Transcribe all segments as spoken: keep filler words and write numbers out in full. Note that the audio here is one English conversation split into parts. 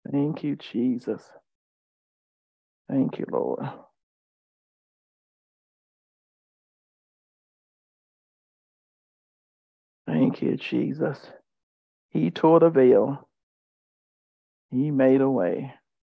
Thank you, Jesus. Thank you, Lord. Thank you, Jesus. He tore the veil. He made a way.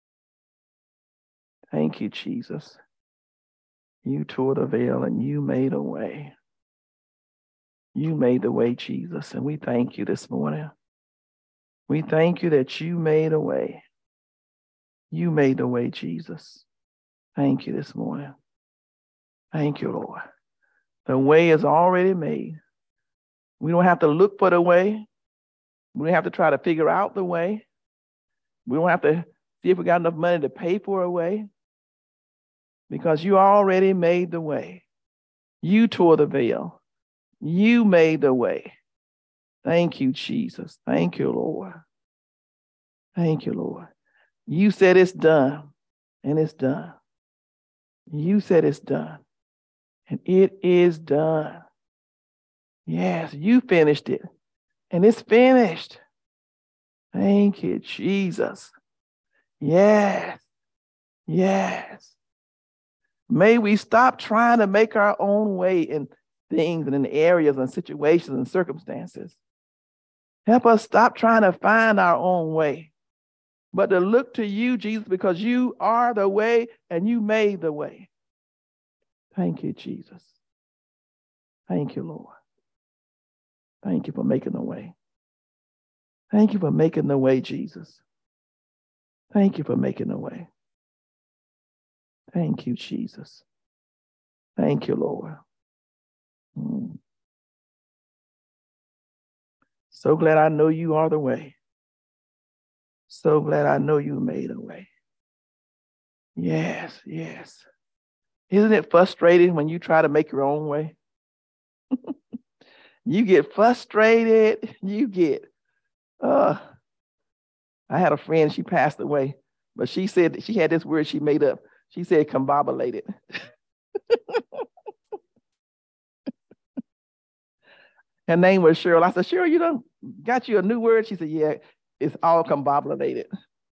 Thank you, Jesus. You tore the veil and you made a way. You made the way, Jesus, and we thank you this morning. We thank you that you made a way. You made the way, Jesus. Thank you this morning. Thank you, Lord. The way is already made. We don't have to look for the way. We don't have to try to figure out the way. We don't have to see if we got enough money to pay for a way, because you already made the way. You tore the veil. You made the way. Thank you, Jesus. Thank you, Lord. Thank you, Lord. You said it's done, and it's done. You said it's done, and it is done. Yes, you finished it, and it's finished. Thank you, Jesus. Yes, yes. May we stop trying to make our own way in things and in areas and situations and circumstances. Help us stop trying to find our own way, but to look to you, Jesus, because you are the way and you made the way. Thank you, Jesus. Thank you, Lord. Thank you for making the way. Thank you for making the way, Jesus. Thank you for making the way. Thank you, Jesus. Thank you, Lord. Mm. So glad I know you are the way. So glad I know you made a way. Yes, yes. Isn't it frustrating when you try to make your own way? You get frustrated. You get, uh, I had a friend, she passed away, but she said she had this word she made up. She said combobulated. Her name was Cheryl. I said, Cheryl, you done got you a new word? She said, yeah, it's all combobulated.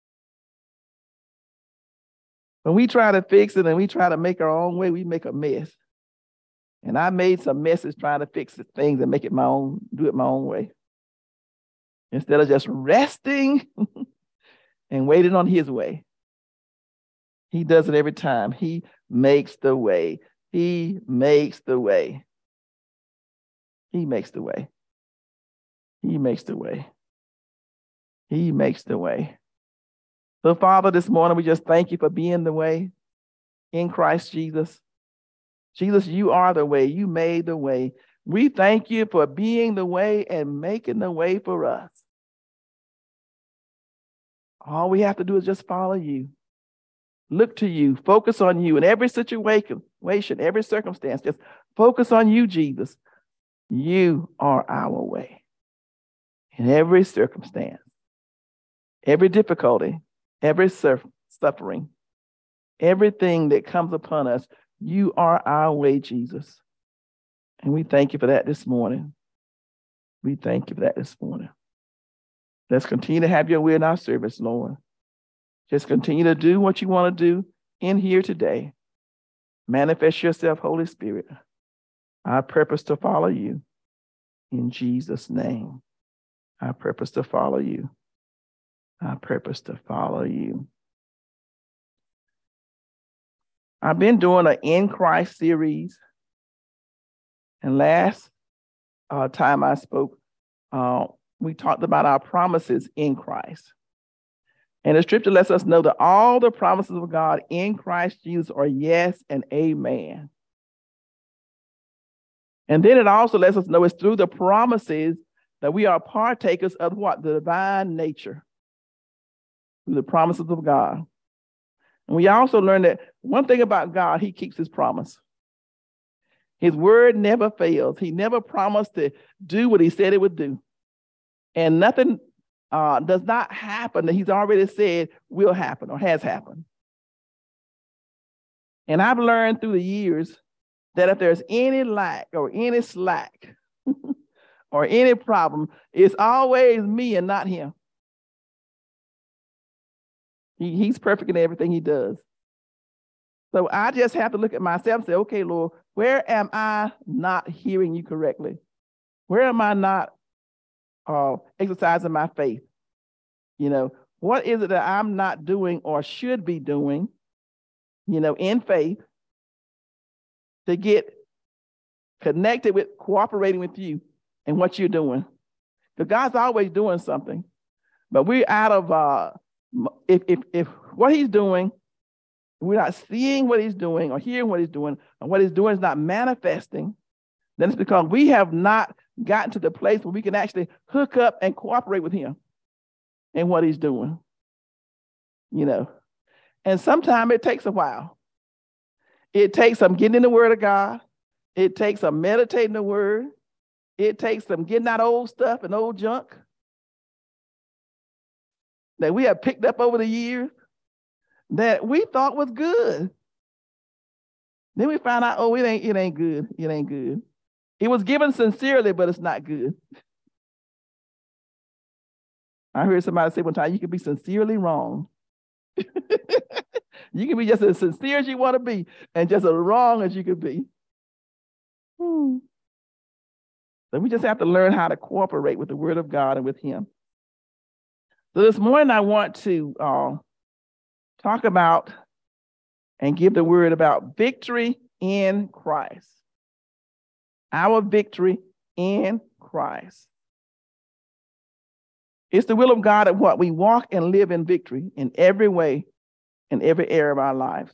When we try to fix it and we try to make our own way, we make a mess. And I made some messes trying to fix the things and make it my own, do it my own way. Instead of just resting and waiting on his way. He does it every time. He makes the way. He makes the way. He makes the way. He makes the way. He makes the way. So, Father, this morning, we just thank you for being the way in Christ Jesus. Jesus, you are the way. You made the way. We thank you for being the way and making the way for us. All we have to do is just follow you. Look to you. Focus on you in every situation, every circumstance. Just focus on you, Jesus. You are our way in every circumstance, every difficulty, every suffering, everything that comes upon us. You are our way, Jesus. And we thank you for that this morning. We thank you for that this morning. Let's continue to have your way in our service, Lord. Just continue to do what you want to do in here today. Manifest yourself, Holy Spirit. Our purpose to follow you. In Jesus' name. Our purpose to follow you. Our purpose to follow you. I've been doing an In Christ series. And last uh, time I spoke, uh, we talked about our promises in Christ. And the scripture lets us know that all the promises of God in Christ Jesus are yes and amen. And then it also lets us know it's through the promises that we are partakers of what? The divine nature. Through the promises of God. And we also learn that one thing about God, he keeps his promise. His word never fails. He never promised to do what he said it would do. And nothing uh, does not happen that he's already said will happen or has happened. And I've learned through the years that if there's any lack or any slack or any problem, it's always me and not him. He, he's perfect in everything he does. So I just have to look at myself and say, okay, Lord, where am I not hearing you correctly? Where am I not uh, exercising my faith? You know, what is it that I'm not doing or should be doing, you know, in faith to get connected with, cooperating with you and what you're doing? Because God's always doing something, but we're out of, uh, if, if, if what he's doing, we're not seeing what he's doing or hearing what he's doing, and what he's doing is not manifesting, then it's because we have not gotten to the place where we can actually hook up and cooperate with him in what he's doing, you know. And sometimes it takes a while. It takes some getting in the word of God. It takes some meditating the word. It takes some getting out old stuff and old junk that we have picked up over the years that we thought was good. Then we found out, oh, it ain't, it ain't good. It ain't good. It was given sincerely, but it's not good. I heard somebody say one time, you can be sincerely wrong. You can be just as sincere as you want to be and just as wrong as you could be. Hmm. So we just have to learn how to cooperate with the word of God and with him. So this morning I want to uh, talk about and give the word about victory in Christ. Our victory in Christ. It's the will of God that what we walk and live in victory in every way, in every area of our lives.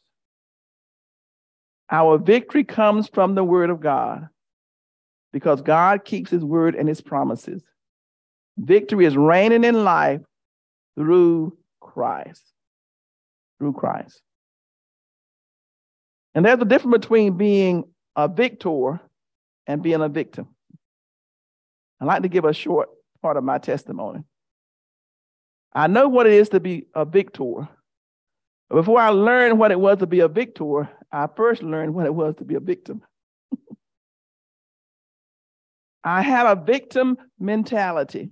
Our victory comes from the word of God because God keeps his word and his promises. Victory is reigning in life through Christ. Through Christ. And there's a difference between being a victor and being a victim. I'd like to give a short part of my testimony. I know what it is to be a victor. But before I learned what it was to be a victor, I first learned what it was to be a victim. I had a victim mentality.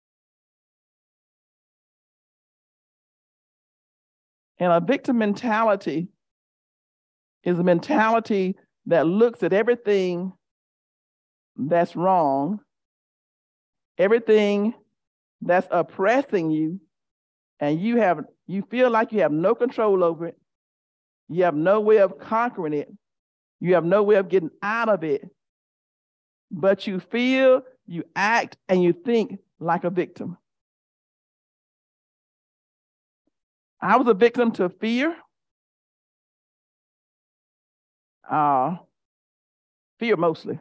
And a victim mentality is a mentality that looks at everything that's wrong, everything that's oppressing you, and you have you feel like you have no control over it. You have no way of conquering it. You have no way of getting out of it. But you feel, you act, and you think like a victim. I was a victim to fear. Uh, fear mostly.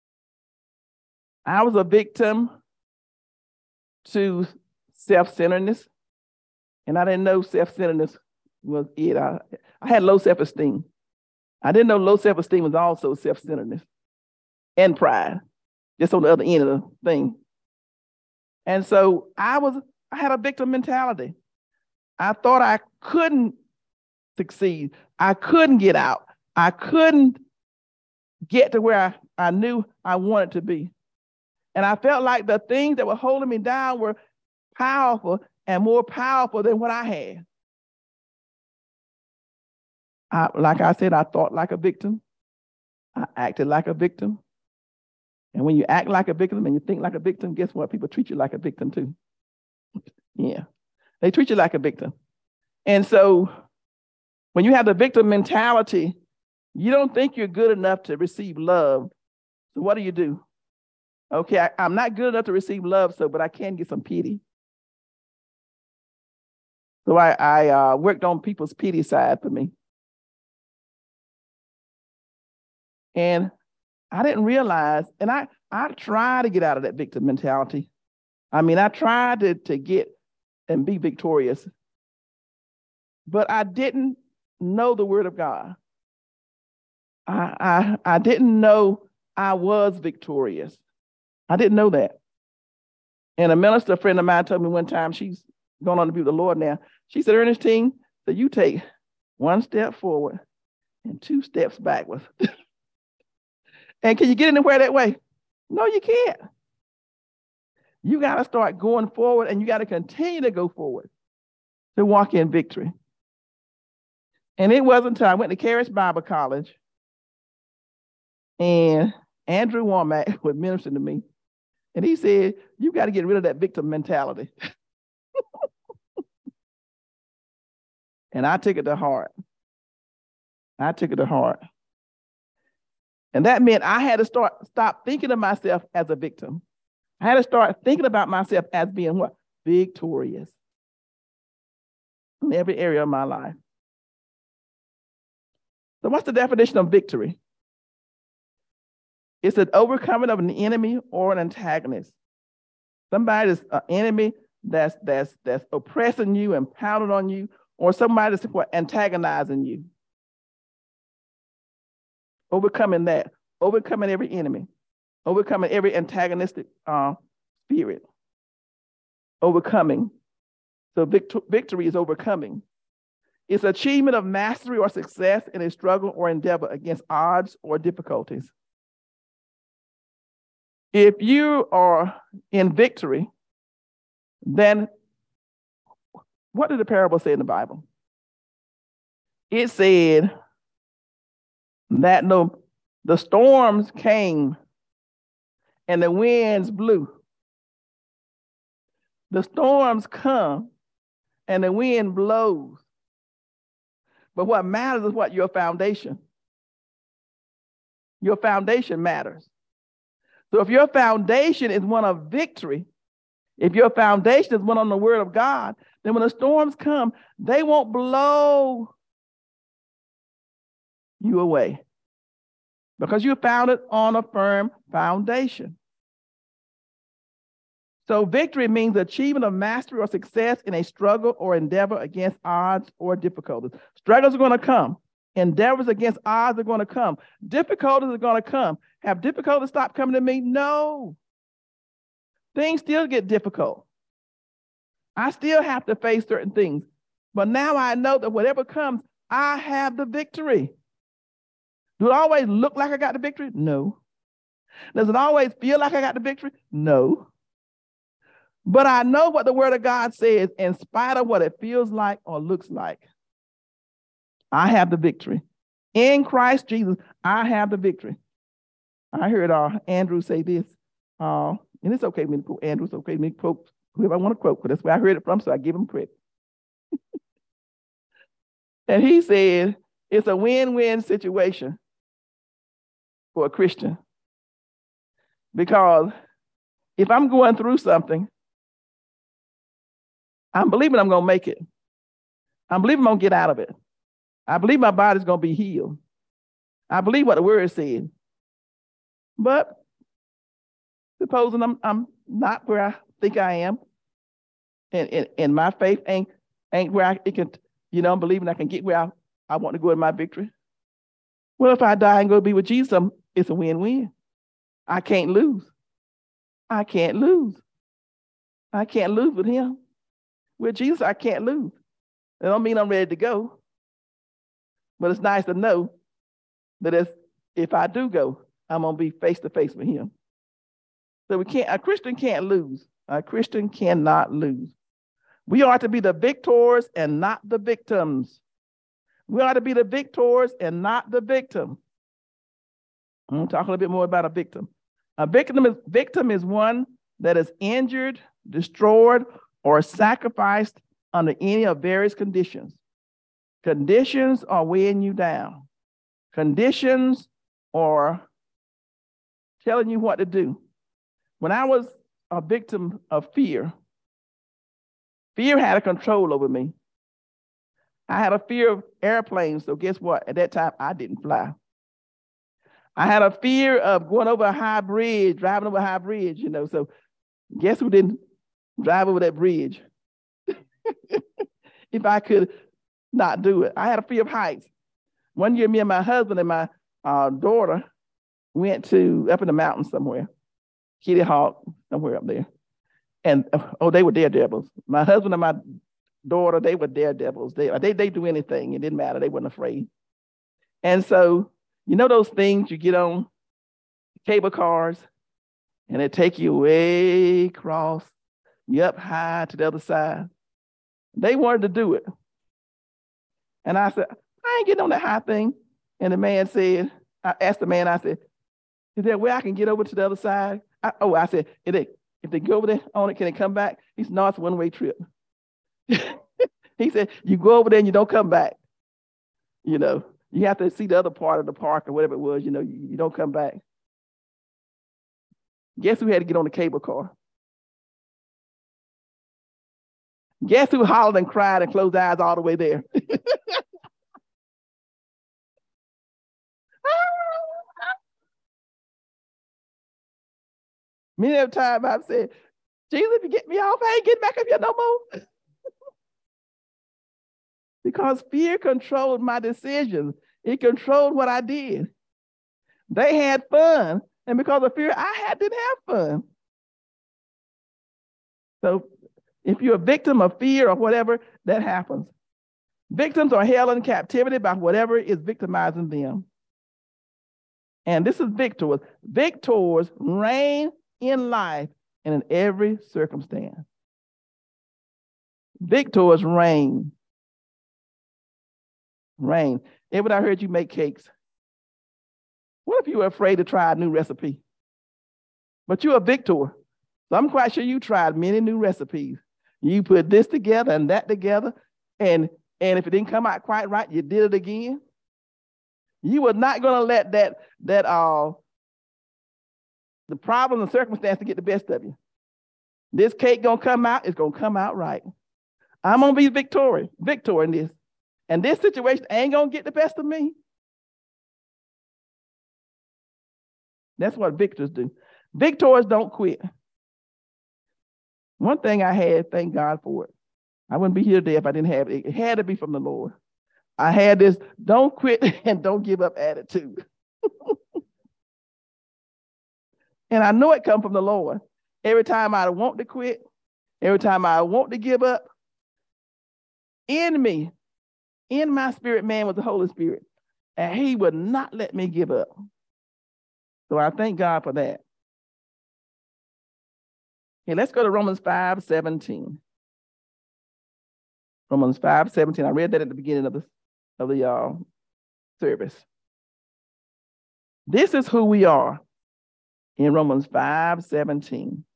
I was a victim to self-centeredness. And I didn't know self-centeredness was it. I, I had low self-esteem. I didn't know low self-esteem was also self-centeredness and pride, just on the other end of the thing. And so I was, I had a victim mentality. I thought I couldn't succeed. I couldn't get out. I couldn't get to where I, I knew I wanted to be. And I felt like the things that were holding me down were powerful and more powerful than what I had. I, like I said, I thought like a victim. I acted like a victim. And when you act like a victim and you think like a victim, guess what? People treat you like a victim too. Yeah, they treat you like a victim. And so when you have the victim mentality, you don't think you're good enough to receive love. So what do you do? Okay, I, I'm not good enough to receive love, so but I can get some pity. So I, I uh, worked on people's pity side for me. And I didn't realize, and I, I tried to get out of that victim mentality. I mean, I tried to, to get and be victorious, but I didn't know the word of God. I, I, I didn't know I was victorious. I didn't know that. And a minister friend of mine told me one time, she's going on to be with the Lord now. She said, Ernestine, so you take one step forward and two steps backwards. And can you get anywhere that way? No, you can't. You got to start going forward, and you got to continue to go forward to walk in victory. And it wasn't until I went to Charis Bible College and Andrew Womack was ministering to me. And he said, you got to get rid of that victim mentality. And I took it to heart. I took it to heart. And that meant I had to start stop thinking of myself as a victim. I had to start thinking about myself as being what? Victorious in every area of my life. So what's the definition of victory? It's an overcoming of an enemy or an antagonist. Somebody that's an enemy that's, that's, that's oppressing you and pounding on you, or somebody that's what, antagonizing you. Overcoming that, overcoming every enemy, overcoming every antagonistic uh, spirit, overcoming. So victor- victory is overcoming. It's achievement of mastery or success in a struggle or endeavor against odds or difficulties. If you are in victory, then what did the parable say in the Bible? It said that no, the storms came and the winds blew. The storms come and the wind blows. But what matters is what? Your foundation. Your foundation matters. So if your foundation is one of victory, if your foundation is one on the word of God, then when the storms come, they won't blow you away because you found it on a firm foundation. So victory means the achievement of mastery or success in a struggle or endeavor against odds or difficulties. Struggles are going to come. Endeavors against odds are going to come. Difficulties are going to come. Have difficulties stopped coming to me? No. Things still get difficult. I still have to face certain things. But now I know that whatever comes, I have the victory. Do it always look like I got the victory? No. Does it always feel like I got the victory? No. But I know what the word of God says in spite of what it feels like or looks like. I have the victory. In Christ Jesus, I have the victory. I heard uh, Andrew say this, uh, and it's okay for me to quote Andrew, it's okay for me to quote whoever I want to quote, but that's where I heard it from, so I give him credit. And he said, it's a win-win situation for a Christian. Because if I'm going through something, I'm believing I'm going to make it. I'm believing I'm going to get out of it. I believe my body's going to be healed. I believe what the word said. But supposing I'm, I'm not where I think I am, and, and, and my faith ain't, ain't where I it can, you know, I'm believing I can get where I, I want to go in my victory. Well, if I die and go be with Jesus, it's a win-win. I can't lose. I can't lose. I can't lose with him. With Jesus, I can't lose. That don't mean I'm ready to go. But it's nice to know that if, if I do go, I'm going to be face-to-face with him. So we can't, a Christian can't lose. A Christian cannot lose. We are to be the victors and not the victims. We are to be the victors and not the victim. I'm going to talk a little bit more about a victim. A victim is, victim is one that is injured, destroyed, or sacrificed under any of various conditions. Conditions are weighing you down. Conditions are telling you what to do. When I was a victim of fear, fear had a control over me. I had a fear of airplanes, so guess what? At that time, I didn't fly. I had a fear of going over a high bridge, driving over a high bridge, you know, so guess who didn't drive over that bridge? If I could not do it. I had a fear of heights. One year, me and my husband and my uh, daughter went to up in the mountains somewhere, Kitty Hawk, somewhere up there. And, oh, they were daredevils. My husband and my daughter, they were daredevils. They, they, they do anything. It didn't matter. They weren't afraid. And so, you know those things you get on cable cars and they take you way across, you up high to the other side? They wanted to do it. And I said, I I ain't getting on that high thing. And the man said, I asked the man, I said, is there a way I can get over to the other side? I, oh, I said, if they, if they go over there on it, can they come back? He said, no, it's a one-way trip. He said, you go over there and you don't come back. You know, you have to see the other part of the park or whatever it was, you know, you, you don't come back. Guess who had to get on the cable car? Guess who hollered and cried and closed eyes all the way there? Many of the time I've said, Jesus, if you get me off, I ain't getting back up here no more. Because fear controlled my decisions. It controlled what I did. They had fun. And because of fear, I had, didn't have fun. So if you're a victim of fear or whatever, that happens. Victims are held in captivity by whatever is victimizing them. And this is victors. Victors reign in life and in every circumstance. Victors reign. Reign. Ever I heard you make cakes? What if you were afraid to try a new recipe? But you're a victor. So I'm quite sure you tried many new recipes. You put this together and that together, and, and if it didn't come out quite right, you did it again. You were not going to let that, that uh, the problems and circumstances get the best of you. This cake going to come out, it's going to come out right. I'm going to be victorious, victor in this. And this situation ain't going to get the best of me. That's what victors do. Victors don't quit. One thing I had, thank God for it. I wouldn't be here today if I didn't have it. It had to be from the Lord. I had this don't quit and don't give up attitude. And I know it come from the Lord. Every time I want to quit, every time I want to give up, in me, in my spirit man was the Holy Spirit. And he would not let me give up. So I thank God for that. Okay, let's go to Romans five seventeen. Romans five seventeen. I read that at the beginning of the, of the uh, service. This is who we are in Romans five seventeen.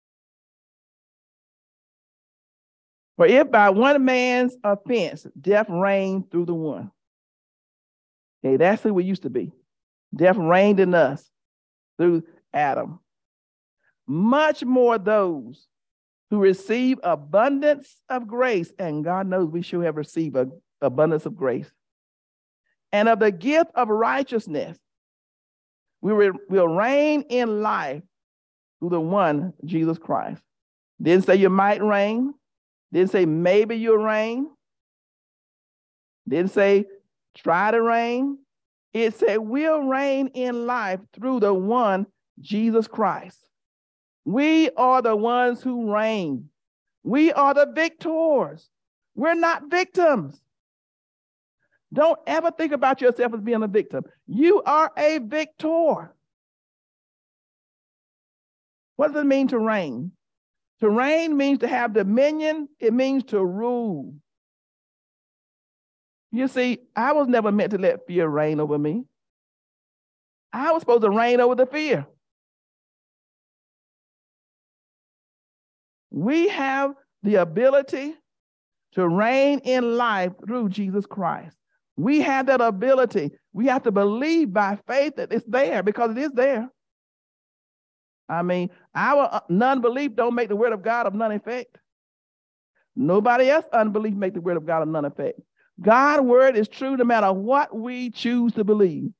For if by one man's offense death reigned through the one. Okay, that's who we used to be. Death reigned in us through Adam. Much more those who receive abundance of grace, and God knows we should have received an abundance of grace, and of the gift of righteousness, we will, will reign in life through the one, Jesus Christ. Didn't say you might reign. Didn't say maybe you'll reign. Didn't say try to reign. It said we'll reign in life through the one, Jesus Christ. We are the ones who reign. We are the victors. We're not victims. Don't ever think about yourself as being a victim. You are a victor. What does it mean to reign? To reign means to have dominion. It means to rule. You see, I was never meant to let fear reign over me. I was supposed to reign over the fear. We have the ability to reign in life through Jesus Christ. We have that ability. We have to believe by faith that it's there, because it is there. I mean, our non-belief don't make the word of God of none effect. Nobody else unbelief make the word of God of none effect. God's word is true no matter what we choose to believe.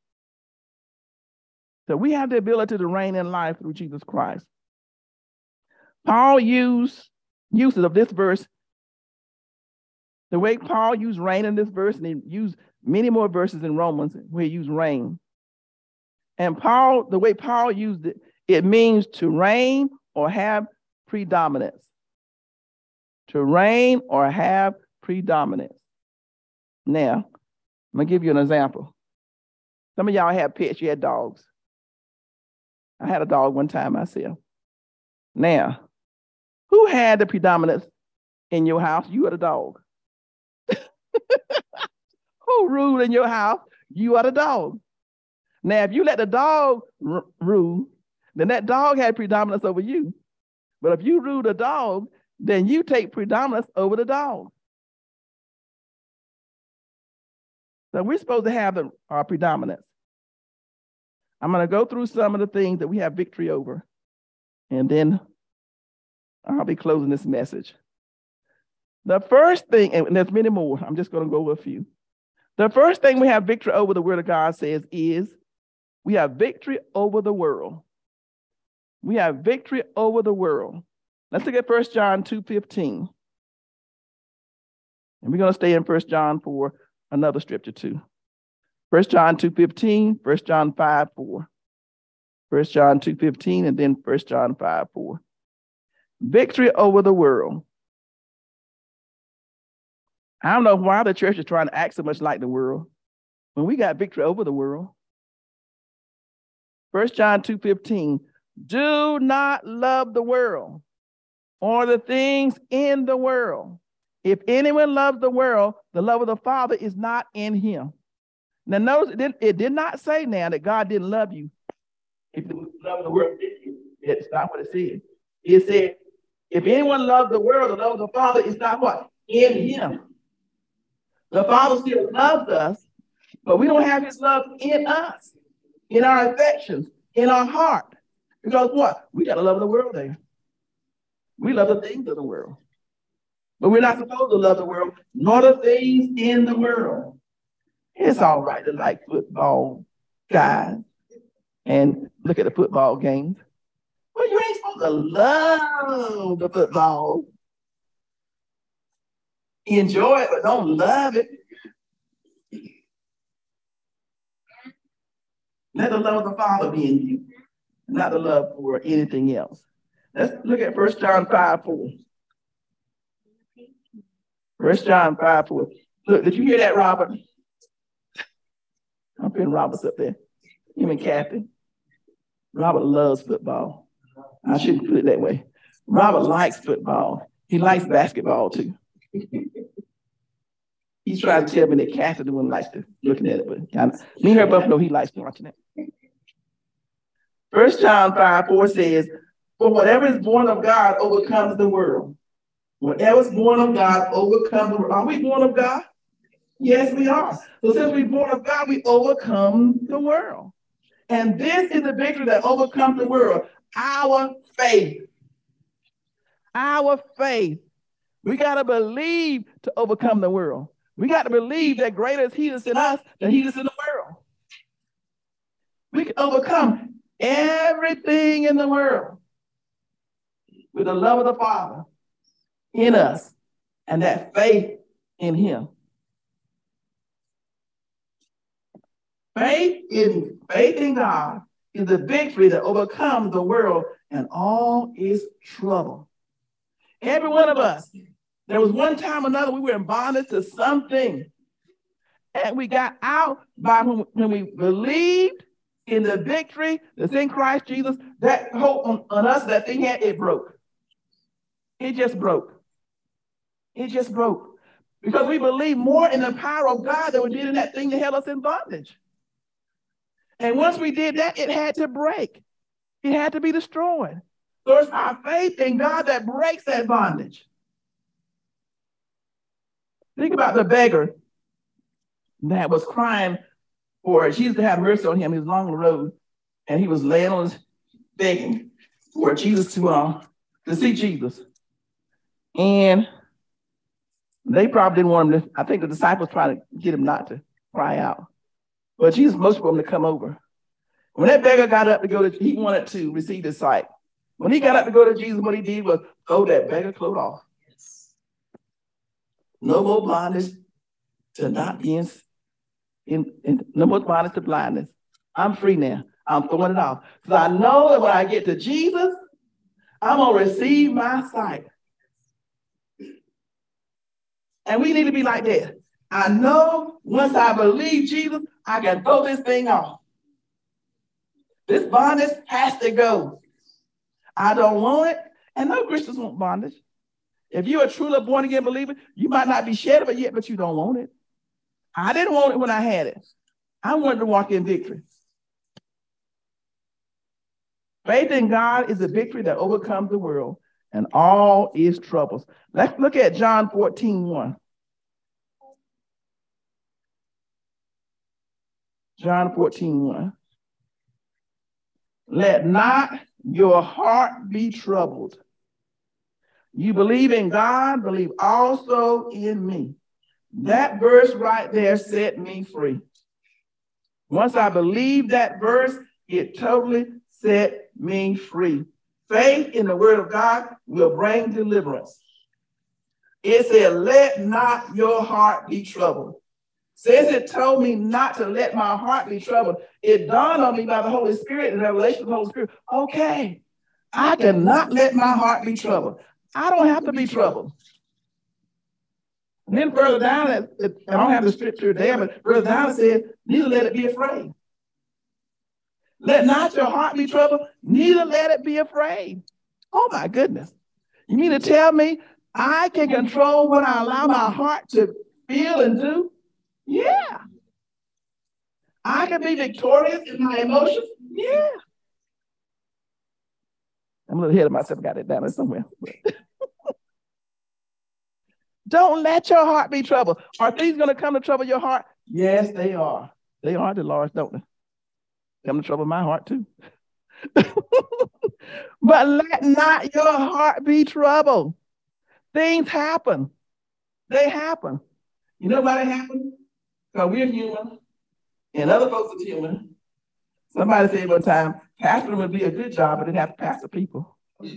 So we have the ability to reign in life through Jesus Christ. Paul used uses of this verse, the way Paul used reign in this verse, and he used many more verses in Romans where he used reign. And Paul, the way Paul used it, it means to reign or have predominance. To reign or have predominance. Now, I'm going to give you an example. Some of y'all have pets, you had dogs. I had a dog one time myself. Now, who had the predominance in your house? You or the dog? Who ruled in your house? You are the dog. Now, if you let the dog r- rule, then that dog had predominance over you. But if you rule the dog, then you take predominance over the dog. So we're supposed to have the, our predominance. I'm going to go through some of the things that we have victory over, and then I'll be closing this message. The first thing, and there's many more, I'm just going to go over a few. The first thing we have victory over, the Word of God says, is we have victory over the world. We have victory over the world. Let's look at First John two fifteen. And we're going to stay in First John for another scripture too. First John two fifteen, First John five four. First John two fifteen, and then First John five four. Victory over the world. I don't know why the church is trying to act so much like the world when we got victory over the world. First John two fifteen. Do not love the world or the things in the world. If anyone loves the world, the love of the Father is not in him. Now, notice it did, it did not say now that God didn't love you. If you love the world, it's not what it said. It said, if anyone loves the world, the love of the Father is not what? In him. The Father still loves us, but we don't have his love in us, in our affections, in our heart. Because what? We got to love the world there. We love the things of the world. But we're not supposed to love the world, nor the things in the world. It's all right to like football, guys, and look at the football games. But you ain't supposed to love the football. Enjoy it, but don't love it. Let the love of the Father be in you, not the love for anything else. Let's look at First John five four. First John five four. Look, did you hear that, Robert? I'm putting Robert's up there. Him and Kathy. Robert loves football. I shouldn't put it that way. Robert likes football. He likes basketball too. He's trying to tell me that Kathy the one likes to looking at it, but I, me and her both know he likes watching it. First John five four says, for whatever is born of God overcomes the world. Whatever is born of God overcomes the world. Are we born of God? Yes, we are. So since we're born of God, we overcome the world. And this is the victory that overcomes the world. Our faith. Our faith. We got to believe to overcome the world. We got to believe that greater is he that's in us than he that's in the world. We can overcome everything in the world with the love of the Father in us and that faith in him. Faith in, faith in God is the victory that overcomes the world and all its trouble. Every one of us, there was one time or another we were in bondage to something. And we got out by when, when we believed in the victory that's in Christ Jesus. That hope on, on us, that thing had, it broke. It just broke. It just broke. Because we believe more in the power of God than we did in that thing that held us in bondage. And once we did that, it had to break. It had to be destroyed. So it's our faith in God that breaks that bondage. Think about the beggar that was crying for Jesus to have mercy on him. He was along the road, and he was laying on his begging for Jesus to, uh, to see Jesus. And they probably didn't want him to, I think the disciples tried to get him not to cry out. But Jesus motioned for him to come over. When that beggar got up to go to, he wanted to receive his sight. When he got up to go to Jesus, what he did was throw that beggar clothes off. No more blindness to not being, in, in, no more blindness to blindness. I'm free now. I'm throwing it off. Because I know that when I get to Jesus, I'm going to receive my sight. And we need to be like that. I know once I believe Jesus, I can throw this thing off. This bondage has to go. I don't want it. And no Christians want bondage. If you're a truly born again believer, you might not be shed of it yet, but you don't want it. I didn't want it when I had it. I wanted to walk in victory. Faith in God is the victory that overcomes the world and all its troubles. Let's look at John fourteen one. John fourteen one. Let not your heart be troubled. You believe in God, believe also in me. That verse right there set me free. Once I believed that verse, it totally set me free. Faith in the word of God will bring deliverance. It said, let not your heart be troubled. Since it told me not to let my heart be troubled, it dawned on me by the Holy Spirit and revelation of the Holy Spirit, okay, I cannot let my heart be troubled. I don't have to be troubled. And then further down, it, it, I don't have the scripture there, but further down it says, neither let it be afraid. Let not your heart be troubled, neither let it be afraid. Oh my goodness. You mean to tell me I can control what I allow my heart to feel and do? Yeah. I can be victorious in my emotions? Yeah. I'm a little ahead of myself. I got it down there somewhere. Don't let your heart be troubled. Are things going to come to trouble your heart? Yes, they are. They are, Dolores, don't they? Come to trouble my heart too. But let not your heart be troubled. Things happen. They happen. You know why they happen? Because we're human and other folks are human. Somebody said one time, pastoring would be a good job, but they'd have to pastor people.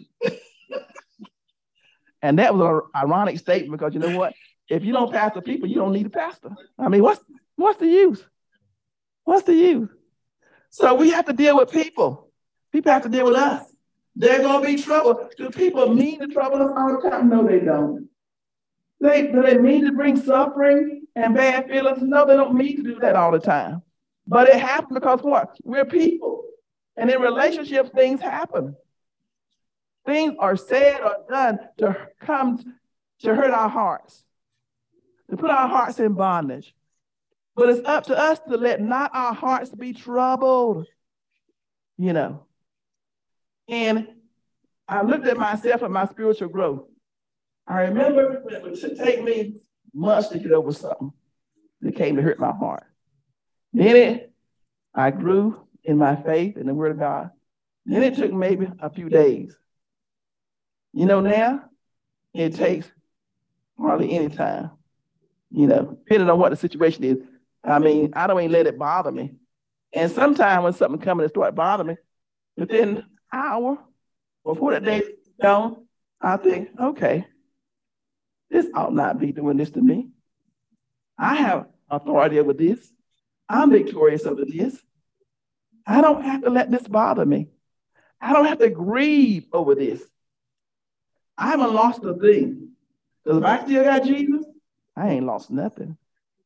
And that was an ironic statement because you know what? If you don't pastor people, you don't need a pastor. I mean, what's what's the use? What's the use? So we have to deal with people. People have to deal with us. They're going to be trouble. Do people mean to trouble us all the time? No, they don't. They, do they mean to bring suffering and bad feelings? No, they don't mean to do that all the time. But it happens because what? We're people. And in relationships, things happen. Things are said or done to come to hurt our hearts, to put our hearts in bondage. But it's up to us to let not our hearts be troubled, you know. And I looked at myself and my spiritual growth. I remember it would take me months to get over something that came to hurt my heart. Then it, I grew in my faith in the Word of God. Then it took maybe a few days. You know, now it takes hardly any time, you know, depending on what the situation is. I mean, I don't even let it bother me. And sometimes when something comes and starts bothering me, within an hour before the day's gone, I think, okay, this ought not be doing this to me. I have authority over this. I'm victorious over this. I don't have to let this bother me. I don't have to grieve over this. I haven't lost a thing. Because if I still got Jesus, I ain't lost nothing.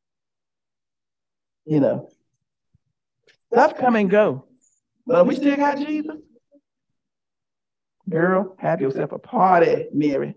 You know, stuff come and go. But if we still got Jesus, girl, have yourself a party, Mary.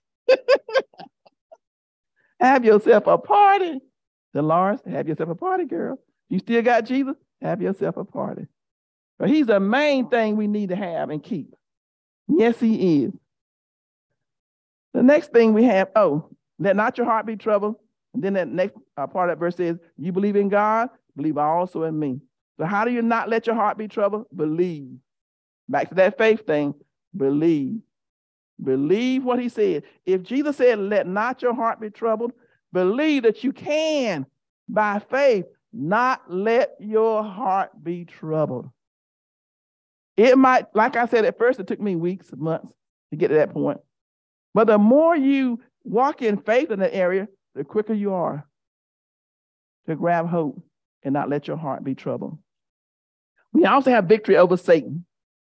Have yourself a party. Dolores, have yourself a party, girl. You still got Jesus? Have yourself a party. But he's the main thing we need to have and keep. Yes, he is. The next thing we have, oh, let not your heart be troubled. And then that next uh, part of that verse says, you believe in God, believe also in me. So how do you not let your heart be troubled? Believe. Back to that faith thing, believe. Believe what he said. If Jesus said, let not your heart be troubled, believe that you can, by faith, not let your heart be troubled. It might, like I said, at first it took me weeks, months to get to that point. But the more you walk in faith in that area, the quicker you are to grab hope and not let your heart be troubled. We also have victory over Satan.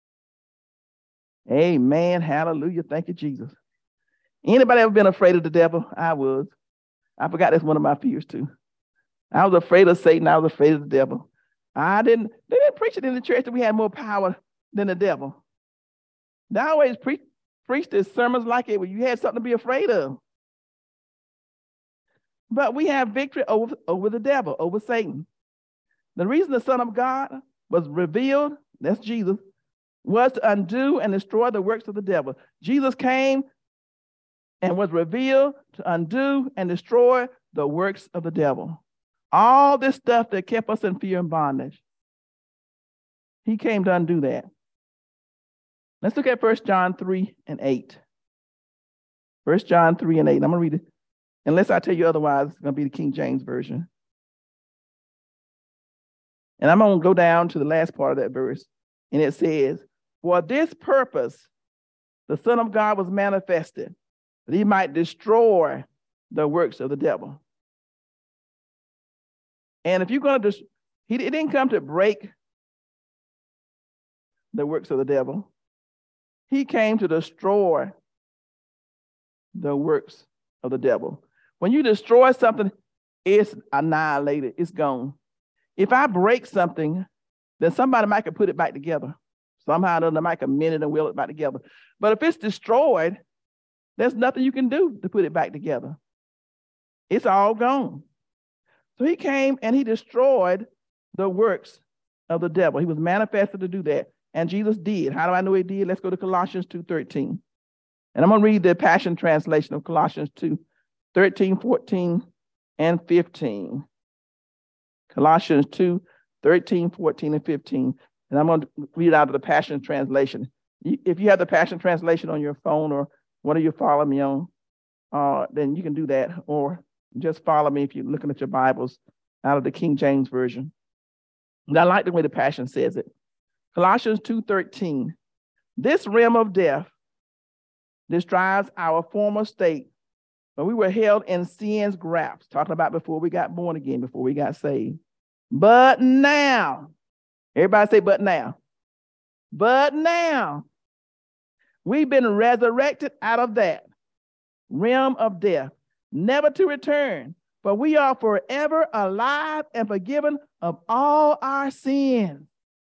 Amen. Hallelujah. Thank you, Jesus. Anybody ever been afraid of the devil? I was. I forgot that's one of my fears too. I was afraid of Satan. I was afraid of the devil. I didn't, they didn't preach it in the church that we had more power than the devil. They always pre- preached their sermons like it when you had something to be afraid of. But we have victory over, over the devil, over Satan. The reason the Son of God was revealed, that's Jesus, was to undo and destroy the works of the devil. Jesus came and was revealed to undo and destroy the works of the devil. All this stuff that kept us in fear and bondage. He came to undo that. Let's look at First John three and eight. First John three and eight. I'm going to read it. Unless I tell you otherwise, it's going to be the King James Version. And I'm going to go down to the last part of that verse. And it says, for this purpose, the Son of God was manifested, that he might destroy the works of the devil. And if you're going to, he didn't come to break the works of the devil. He came to destroy the works of the devil. When you destroy something, it's annihilated. It's gone. If I break something, then somebody might could put it back together. Somehow or another, they might could mend it and wheel it back together. But if it's destroyed, there's nothing you can do to put it back together. It's all gone. So he came and he destroyed the works of the devil. He was manifested to do that. And Jesus did. How do I know he did? Let's go to Colossians two thirteen. And I'm going to read the Passion Translation of Colossians two thirteen, fourteen, and fifteen. Colossians two thirteen, fourteen, and fifteen. And I'm going to read out of the Passion Translation. If you have the Passion Translation on your phone or what are you following me on, uh, then you can do that. Or just follow me if you're looking at your Bibles out of the King James Version. And I like the way the Passion says it. Colossians two thirteen. This realm of death describes our former state when we were held in sin's grasp, talking about before we got born again, before we got saved. But now, everybody say, but now. But now, we've been resurrected out of that realm of death, never to return, but we are forever alive and forgiven of all our sins.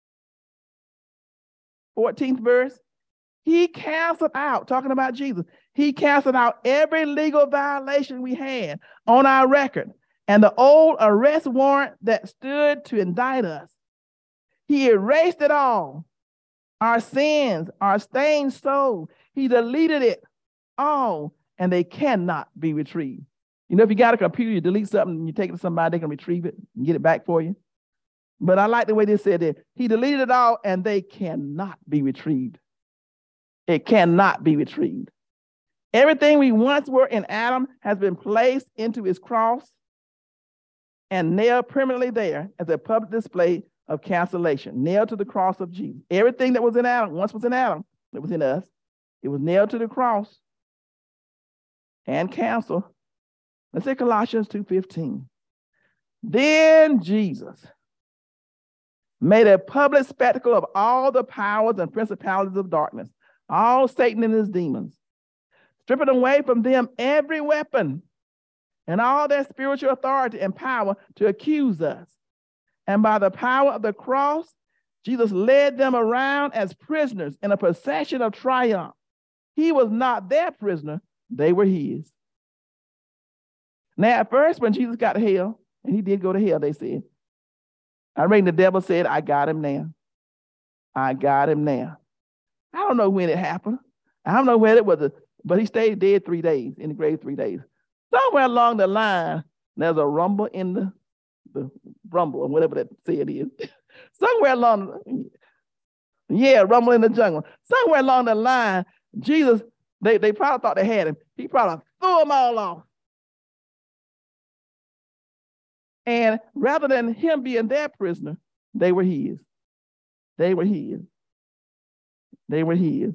fourteenth verse. He canceled out, talking about Jesus, he canceled out every legal violation we had on our record and the old arrest warrant that stood to indict us. He erased it all, our sins, our stained soul. He deleted it all, and they cannot be retrieved. You know, if you got a computer, you delete something, and you take it to somebody, they can retrieve it and get it back for you. But I like the way they said it. He deleted it all, and they cannot be retrieved. It cannot be retrieved. Everything we once were in Adam has been placed into his cross and nailed permanently there as a public display of cancellation, nailed to the cross of Jesus. Everything that was in Adam, once was in Adam, that was in us, it was nailed to the cross and canceled. Let's say Colossians two fifteen. Then Jesus made a public spectacle of all the powers and principalities of darkness, all Satan and his demons, stripping away from them every weapon and all their spiritual authority and power to accuse us. And by the power of the cross, Jesus led them around as prisoners in a procession of triumph. He was not their prisoner, they were his. Now, at first, when Jesus got to hell, and he did go to hell, they said, I reckon the devil said, I got him now. I got him now. I don't know when it happened. I don't know when it was, a, but he stayed dead three days, in the grave three days. Somewhere along the line, there's a rumble in the, the rumble, or whatever that said is. Somewhere along, yeah, rumble in the jungle. Somewhere along the line, Jesus, they, they probably thought they had him. He probably threw them all off. And rather than him being their prisoner, they were his. They were his. They were his.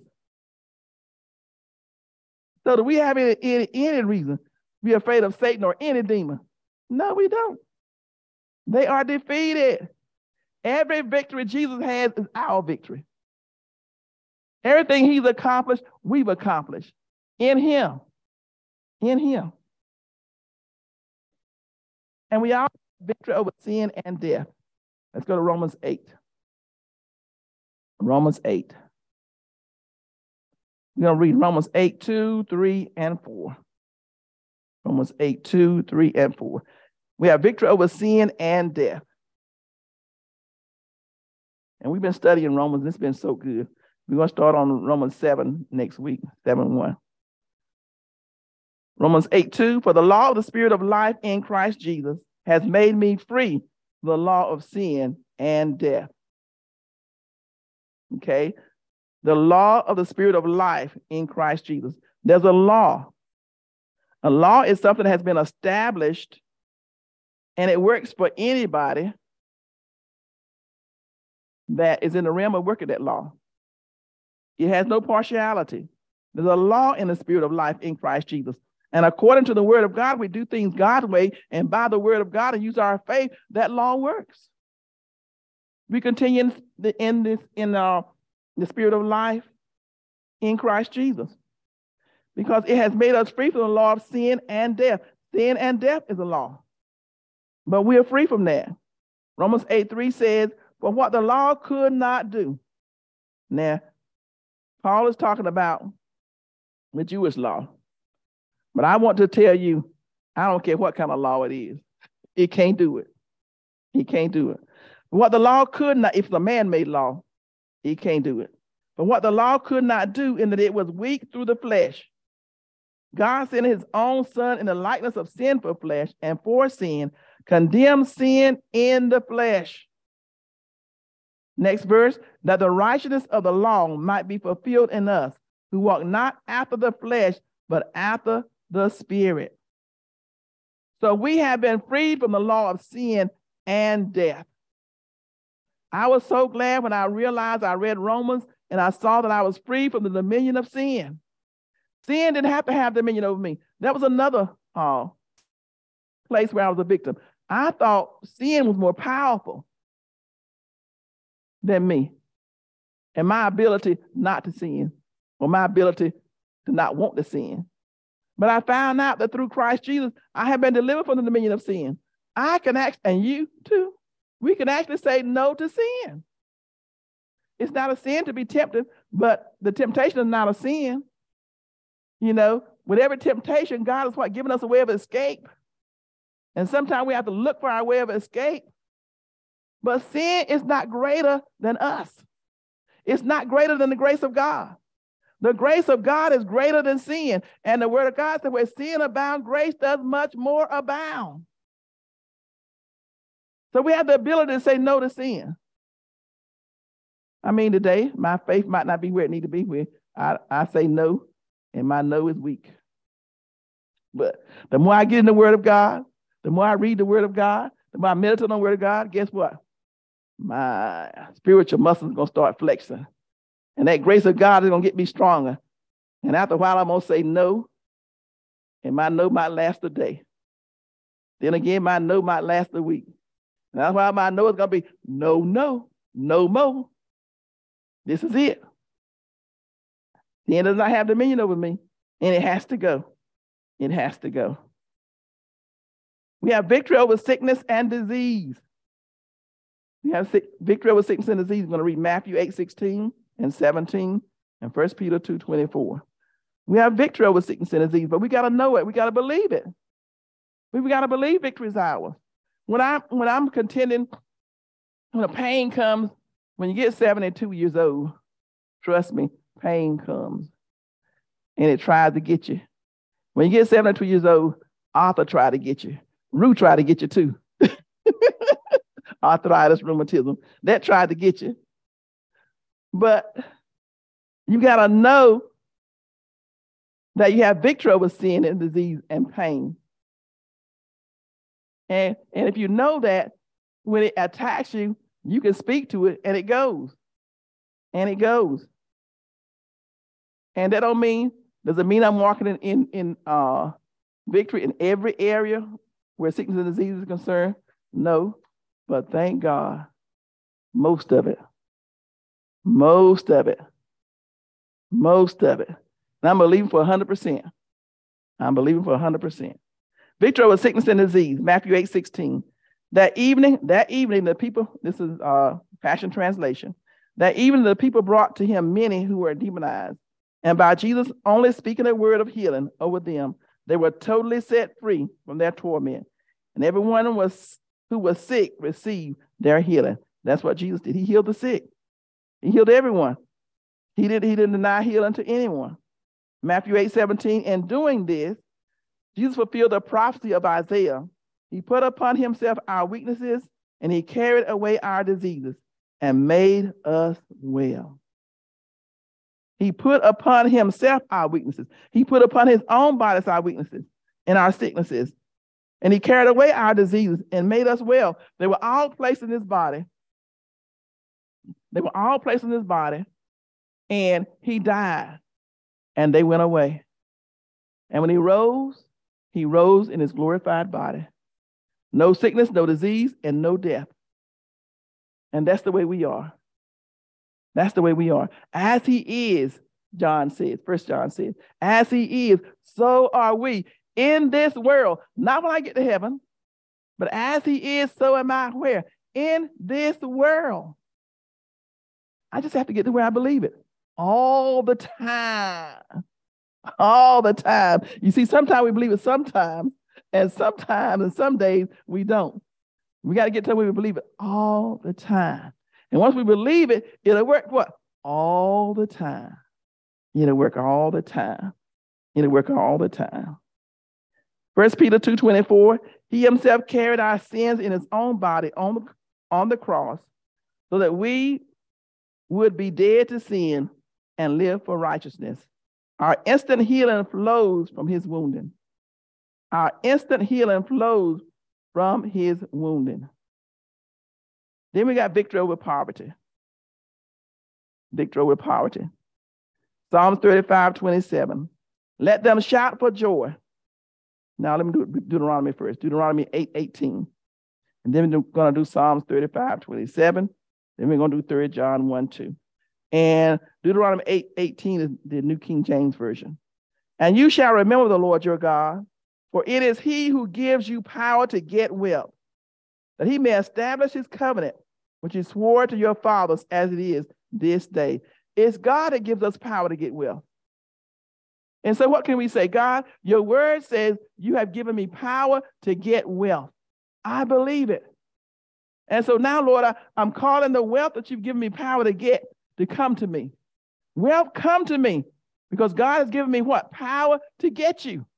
So do we have any, any, any reason to be afraid of Satan or any demon? No, we don't. They are defeated. Every victory Jesus has is our victory. Everything he's accomplished, we've accomplished in him. In him. And we all have victory over sin and death. Let's go to Romans eight. Romans eight. We're going to read Romans eight, two, three, and four. Romans eight, two, three, and four. We have victory over sin and death. And we've been studying Romans, and it's been so good. We're going to start on Romans seven next week, seven one. Romans eight, two, for the law of the Spirit of life in Christ Jesus has made me free from the law of sin and death. Okay? The law of the Spirit of life in Christ Jesus. There's a law. A law is something that has been established, and it works for anybody that is in the realm of working that law. It has no partiality. There's a law in the Spirit of life in Christ Jesus. And according to the word of God, we do things God's way, and by the word of God and use our faith, that law works. We continue in, the, in this in uh, the Spirit of life in Christ Jesus, because it has made us free from the law of sin and death. Sin and death is a law, but we are free from that. Romans eight, three says, for what the law could not do. Now, Paul is talking about the Jewish law. But I want to tell you, I don't care what kind of law it is. It can't do it. It can't do it. What the law could not, if it's a man-made law, it can't do it. But what the law could not do, in that it was weak through the flesh, God sent his own son in the likeness of sinful flesh, and for sin, condemned sin in the flesh. Next verse, that the righteousness of the law might be fulfilled in us, who walk not after the flesh, but after the Spirit. So we have been freed from the law of sin and death. I was so glad when I realized I read Romans and I saw that I was free from the dominion of sin. Sin didn't have to have dominion over me. That was another uh, place where I was a victim. I thought sin was more powerful than me and my ability not to sin, or my ability to not want to sin. But I found out that through Christ Jesus, I have been delivered from the dominion of sin. I can act, and you too, we can actually say no to sin. It's not a sin to be tempted, but the temptation is not a sin. You know, with every temptation, God is what giving us a way of escape. And sometimes we have to look for our way of escape. But sin is not greater than us. It's not greater than the grace of God. The grace of God is greater than sin. And the word of God said, where sin abounds, grace does much more abound. So we have the ability to say no to sin. I mean, today, my faith might not be where it needs to be. Where I, I say no, and my no is weak. But the more I get in the word of God, the more I read the word of God, the more I meditate on the word of God, guess what? My spiritual muscles are going to start flexing. And that grace of God is going to get me stronger. And after a while, I'm going to say no. And my no might last a day. Then again, my no might last a week. And that's why my no is going to be no, no, no more. This is it. Sin does not have dominion over me. And it has to go. It has to go. We have victory over sickness and disease. We have victory over sickness and disease. We're going to read Matthew eight, sixteen and seventeen and First Peter two, twenty-four. We have victory over sickness and disease, but we got to know it. We got to believe it. We, we got to believe victory is ours. When, I, when I'm contending, when a pain comes, when you get seventy-two years old, trust me, pain comes. And it tries to get you. When you get seventy-two years old, Arthur tried to get you. Rue tried to get you too. Arthritis, rheumatism, that tried to get you. But you got to know that you have victory over sin and disease and pain. And, and if you know that, when it attacks you, you can speak to it and it goes. And it goes. And that don't mean, does it mean I'm walking in, in, in uh, victory in every area where sickness and disease is concerned? No. But thank God, most of it, most of it, most of it. And I'm believing for one hundred percent. I'm believing for one hundred percent. Victory over sickness and disease, Matthew eight, sixteen. That evening, that evening, the people, this is uh, Passion Translation, that evening the people brought to him many who were demonized. And by Jesus only speaking a word of healing over them, They were totally set free from their torment. And everyone was who was sick received their healing. That's what Jesus did. He healed the sick. He healed everyone. He, did, he didn't deny healing to anyone. Matthew eight seventeen, in doing this, Jesus fulfilled the prophecy of Isaiah. He put upon himself our weaknesses, and he carried away our diseases and made us well. He put upon himself our weaknesses. He put upon his own bodies our weaknesses and our sicknesses. And he carried away our diseases and made us well. They were all placed in his body. They were all placed in his body. And he died. And they went away. And when he rose, he rose in his glorified body. No sickness, no disease, and no death. And that's the way we are. That's the way we are. As he is, John says, First John says, as he is, so are we in this world. Not when I get to heaven, but as he is, so am I where? In this world. I just have to get to where I believe it all the time. All the time. You see, sometimes we believe it sometimes, and sometimes and some days we don't. We got to get to where we believe it all the time. And once we believe it, it'll work what? All the time. It'll work all the time. It'll work all the time. First Peter two twenty-four, he himself carried our sins in his own body on the, on the cross so that we would be dead to sin and live for righteousness. Our instant healing flows from his wounding. Our instant healing flows from his wounding. Then we got victory over poverty. Victory over poverty. Psalms thirty-five twenty-seven. Let them shout for joy. Now let me do Deuteronomy first. Deuteronomy eight eighteen. And then we're going to do Psalms thirty-five twenty-seven. Then we're going to do Third John one two. And Deuteronomy eight eighteen is the New King James Version. And you shall remember the Lord your God, for it is he who gives you power to get wealth, that he may establish his covenant, which he swore to your fathers as it is this day. It's God that gives us power to get wealth. And so what can we say? God, your word says you have given me power to get wealth. I believe it. And so now, Lord, I, I'm calling the wealth that you've given me power to get to come to me. Wealth, come to me, because God has given me what? Power to get you.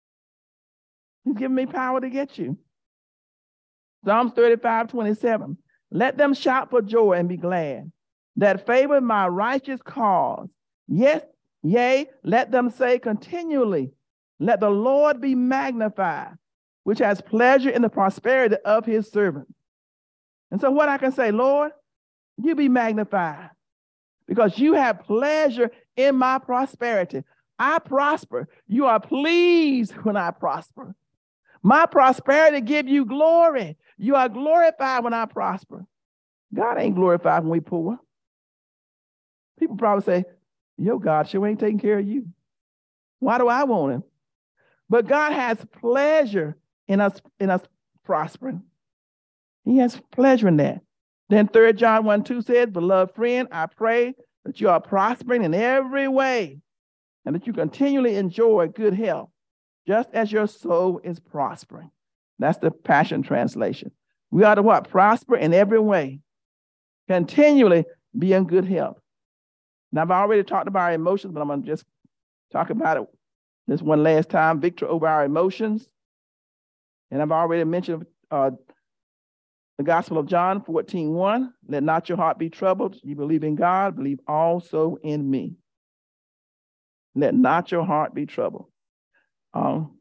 He's given me power to get you. Psalms thirty-five twenty-seven. Let them shout for joy and be glad that favor my righteous cause. Yes, yea, let them say continually, let the Lord be magnified, which has pleasure in the prosperity of his servant. And so what I can say, Lord, you be magnified because you have pleasure in my prosperity. I prosper. You are pleased when I prosper. My prosperity give you glory. You are glorified when I prosper. God ain't glorified when we poor. People probably say, yo, God sure ain't taking care of you. Why do I want him? But God has pleasure in us, in us prospering. He has pleasure in that. Then Third John one two says, beloved friend, I pray that you are prospering in every way and that you continually enjoy good health, just as your soul is prospering. That's the Passion Translation. We ought to what? Prosper in every way. Continually be in good health. Now, I've already talked about our emotions, but I'm going to just talk about it this one last time. Victory over our emotions. And I've already mentioned uh, the Gospel of John fourteen one. Let not your heart be troubled. You believe in God, believe also in me. Let not your heart be troubled. Um,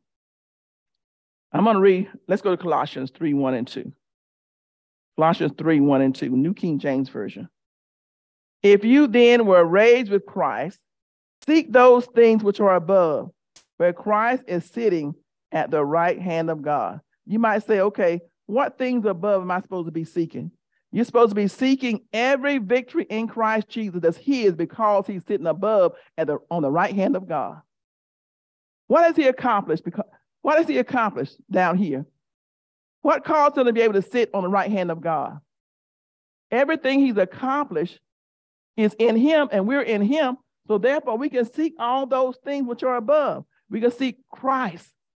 I'm going to read, let's go to Colossians three, one and two. Colossians three, one and two, New King James Version. If you then were raised with Christ, seek those things which are above, where Christ is sitting at the right hand of God. You might say, okay, what things above am I supposed to be seeking? You're supposed to be seeking every victory in Christ Jesus that's his because he's sitting above at the, on the right hand of God. What has he accomplished? Because, what has he accomplished down here? What caused him to be able to sit on the right hand of God? Everything he's accomplished is in him, and we're in him. So therefore, we can seek all those things which are above. We can seek Christ.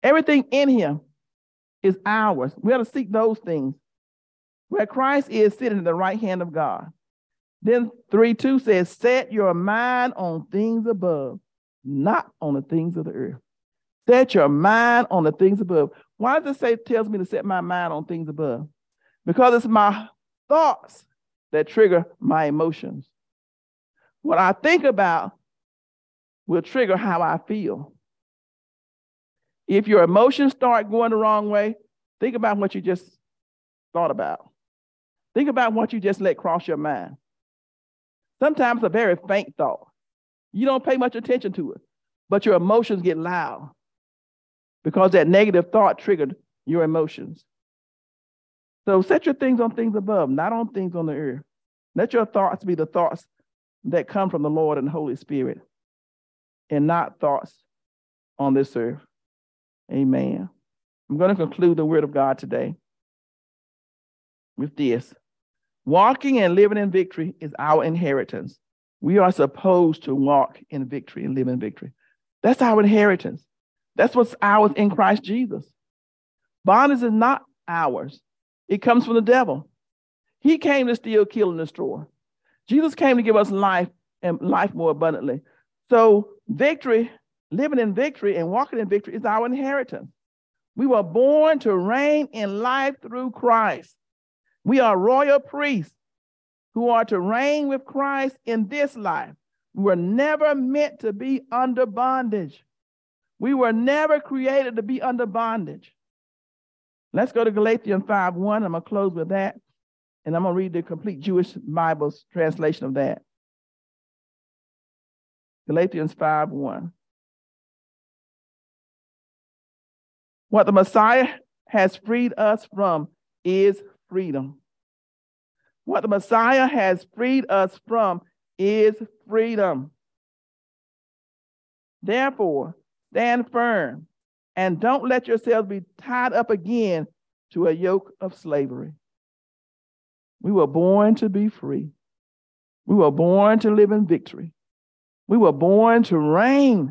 Everything in him is ours. We have to seek those things. Where Christ is sitting at the right hand of God. Then three two says, set your mind on things above, not on the things of the earth. Set your mind on the things above. Why does it say, it tells me to set my mind on things above? Because it's my thoughts that trigger my emotions. What I think about will trigger how I feel. If your emotions start going the wrong way, think about what you just thought about. Think about what you just let cross your mind. Sometimes a very faint thought. You don't pay much attention to it, but your emotions get loud because that negative thought triggered your emotions. So set your things on things above, not on things on the earth. Let your thoughts be the thoughts that come from the Lord and the Holy Spirit, and not thoughts on this earth. Amen. I'm going to conclude the word of God today with this. Walking and living in victory is our inheritance. We are supposed to walk in victory and live in victory. That's our inheritance. That's what's ours in Christ Jesus. Bondage is not ours. It comes from the devil. He came to steal, kill, and destroy. Jesus came to give us life and life more abundantly. So victory, living in victory and walking in victory is our inheritance. We were born to reign in life through Christ. We are royal priests who are to reign with Christ in this life. We were never meant to be under bondage. We were never created to be under bondage. Let's go to Galatians five one. I'm going to close with that. And I'm going to read the complete Jewish Bible's translation of that. Galatians five one. What the Messiah has freed us from is freedom. What the Messiah has freed us from is freedom. Therefore, stand firm and don't let yourselves be tied up again to a yoke of slavery. We were born to be free. We were born to live in victory. We were born to reign.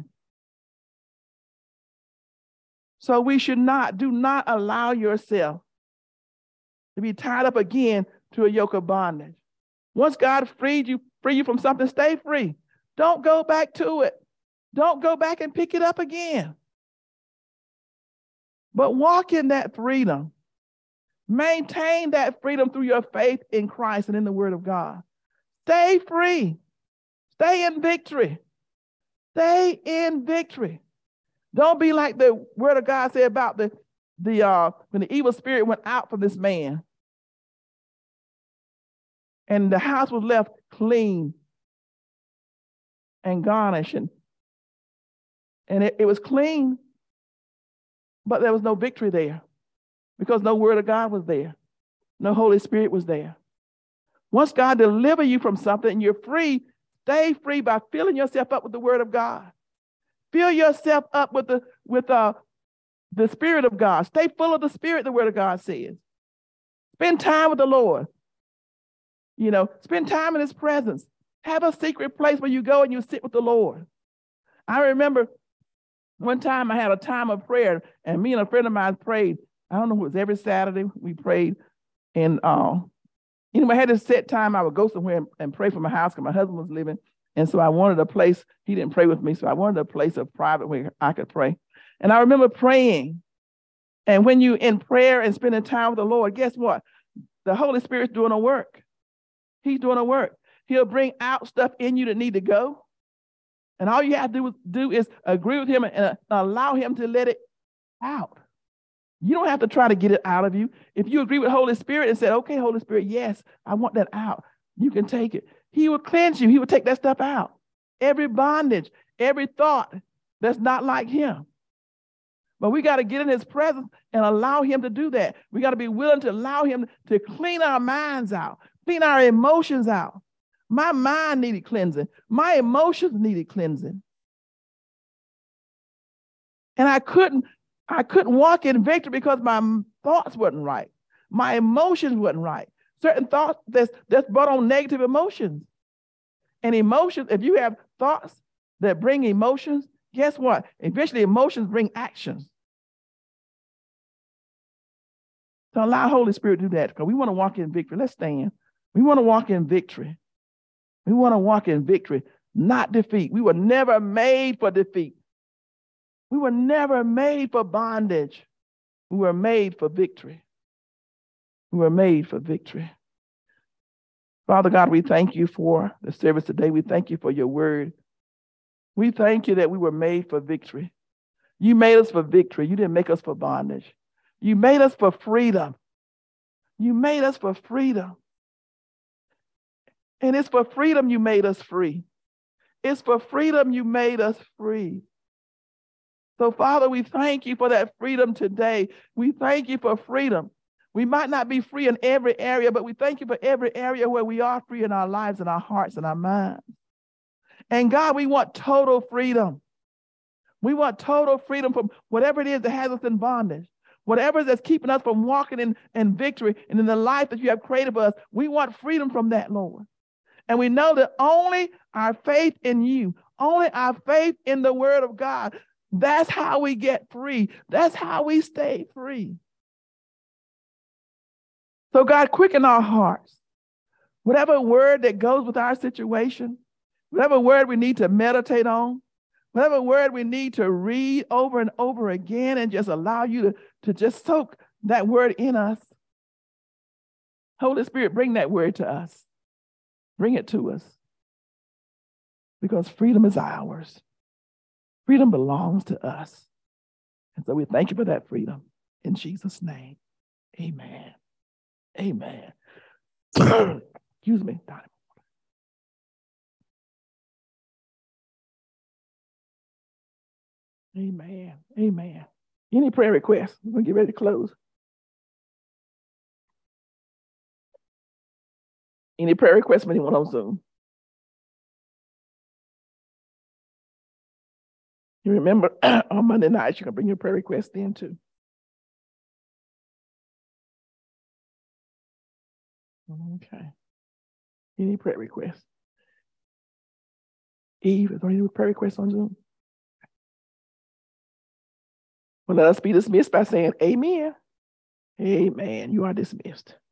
So we should not, do not allow yourself to be tied up again to a yoke of bondage. Once God freed you, free you from something, stay free. Don't go back to it. Don't go back and pick it up again. But walk in that freedom. Maintain that freedom through your faith in Christ and in the Word of God. Stay free. Stay in victory. Stay in victory. Don't be like the Word of God said about the, the uh, when the evil spirit went out from this man. And the house was left clean and garnished. And, and it, it was clean, but there was no victory there because no Word of God was there. No Holy Spirit was there. Once God delivers you from something and you're free, stay free by filling yourself up with the Word of God. Fill yourself up with the with uh, the Spirit of God. Stay full of the Spirit, the Word of God says. Spend time with the Lord. You know, spend time in His presence. Have a secret place where you go and you sit with the Lord. I remember one time I had a time of prayer, and me and a friend of mine prayed. I don't know, it was every Saturday we prayed. And uh, anyway, I had this set time I would go somewhere and, and pray from my house because my husband was living. And so I wanted a place, he didn't pray with me, so I wanted a place of private where I could pray. And I remember praying. And when you're in prayer and spending time with the Lord, guess what? The Holy Spirit's doing a work. He's doing a work. He'll bring out stuff in you that need to go. And all you have to do, do is agree with him and uh, allow him to let it out. You don't have to try to get it out of you. If you agree with Holy Spirit and say, okay, Holy Spirit, yes, I want that out, you can take it. He will cleanse you. He will take that stuff out. Every bondage, every thought that's not like him. But we got to get in his presence and allow him to do that. We got to be willing to allow him to clean our minds out, clean our emotions out. My mind needed cleansing. My emotions needed cleansing. And I couldn't, I couldn't walk in victory because my thoughts weren't right. My emotions weren't right. Certain thoughts that's, that's brought on negative emotions. And emotions, if you have thoughts that bring emotions, guess what? Eventually emotions bring actions. So allow Holy Spirit to do that, because we want to walk in victory. Let's stand. We want to walk in victory. We want to walk in victory, not defeat. We were never made for defeat. We were never made for bondage. We were made for victory. We were made for victory. Father God, we thank you for the service today. We thank you for your word. We thank you that we were made for victory. You made us for victory. You didn't make us for bondage. You made us for freedom. You made us for freedom. And it's for freedom you made us free. It's for freedom you made us free. So, Father, we thank you for that freedom today. We thank you for freedom. We might not be free in every area, but we thank you for every area where we are free in our lives and our hearts and our minds. And God, we want total freedom. We want total freedom from whatever it is that has us in bondage. Whatever that's keeping us from walking in, in victory and in the life that you have created for us. We want freedom from that, Lord. And we know that only our faith in you, only our faith in the word of God, that's how we get free. That's how we stay free. So God, quicken our hearts. Whatever word that goes with our situation, whatever word we need to meditate on, whatever word we need to read over and over again and just allow you to, to just soak that word in us. Holy Spirit, bring that word to us. Bring it to us. Because freedom is ours. Freedom belongs to us. And so we thank you for that freedom. In Jesus' name, amen. Amen. Excuse me, Donnie. Amen. Amen. Any prayer requests? We're going to get ready to close. Any prayer requests from anyone on Zoom? You remember on Monday nights, you can bring your prayer request in too. Okay. Any prayer requests? Eve, is there any prayer requests on Zoom? Well, let us be dismissed by saying amen. Amen. You are dismissed.